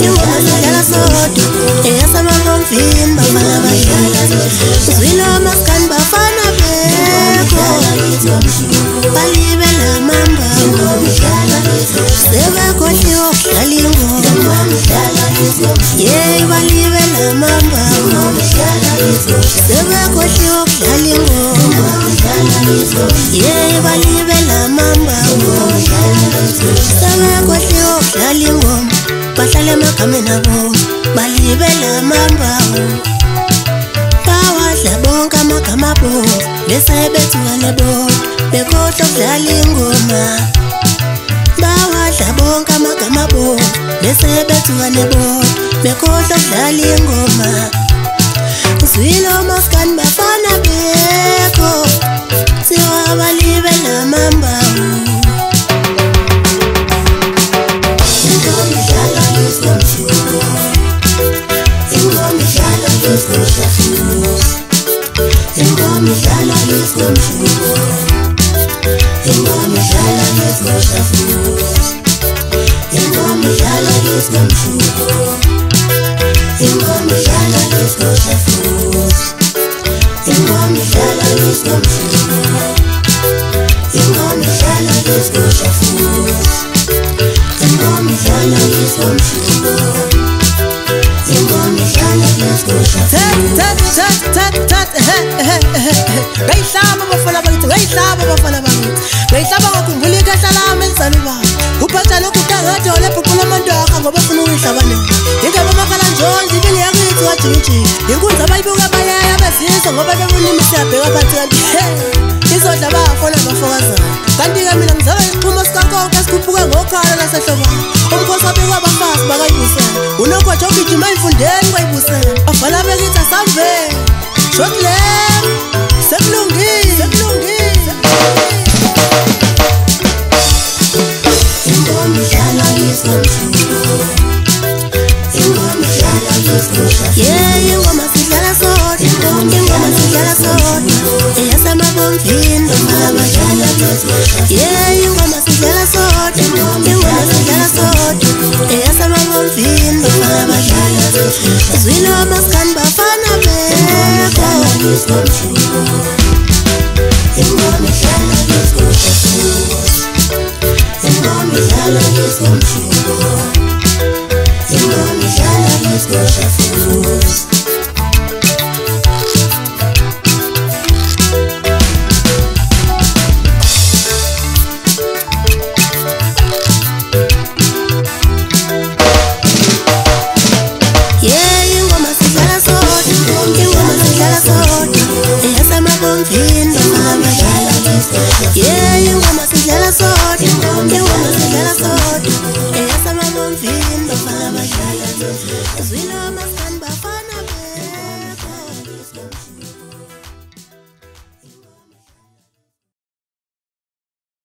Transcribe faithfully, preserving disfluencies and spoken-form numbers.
ingoma sidlala sodwa eyasamabomfini bafana badlala uzwile amaskani bafana bekho balibela mamba sebekhohliwe ukudlala ingoma yeyi balibela mamba sebekhohliwe ukudlala ingoma yeyi balibela mamba sebekhohliwe ukudlala ingoma bahlala emagameni abo balibela mamba bawadla bonke amagama abo bese bethukane bo bekhohlwa ukudlala ingoma bawadla bonke amagama abo bese bethukane bo bekhohlwa ukudlala ingoma uzwile amaskani bafana bekho siwabalibela mamba ingoma idlala yesikomshuko ingoma idlala yesikomshuko ingoma idlala yesikomshuko ingoma idlala yesikomshuko ingoma idlala yesikomshuko ingoma idlala yesikomshuko ingoma idlala yesikomshuko ingoma idlala yesikomshuko tat tat tat tat Gaihlaba bafana bakithi gaihlaba bafana bakithi gaihlaba ngakhumbula ikahla lami elizaluba uphatha lokhu kangathi olephula amandaka ngoba ufuna ukuyihlabane ingaba makala njonzi ibini yakithi wajiji inkunzi abayibuka bayaya bezizwa ngoba bebulimi siyabheka phansi kanti izodla bafona bafokazana kanti-ke mina ngizaba isixhumo sikakonke esikhuphuke ngokhala nasehloba umkhosi wabekwa abafazi bakayibusela unokhotsha ogijima ey'mfundeni kwayibusela bavala bekithi asamveli Shotlam, sekulungile, sekulungile. Ingoma idlala yesikomshuko, ingoma idlala yesikomshuko. Yeah, ingoma sidlala sodwa, ingoma sidlala sodwa eyasamabomfini bafana badlala yesikomshuko. Yeah, ingoma sidlala sodwa, ingoma sidlala sodwa eyasamabomfini bafana badlala yesikomshuko. Uzwile amaskani bafana bekho ingoma idlala yesikomshuko ingoma idlala yesikomshuko ingoma idlala yesikomshuko Yeah, ingoma sidlala sodwa ingoma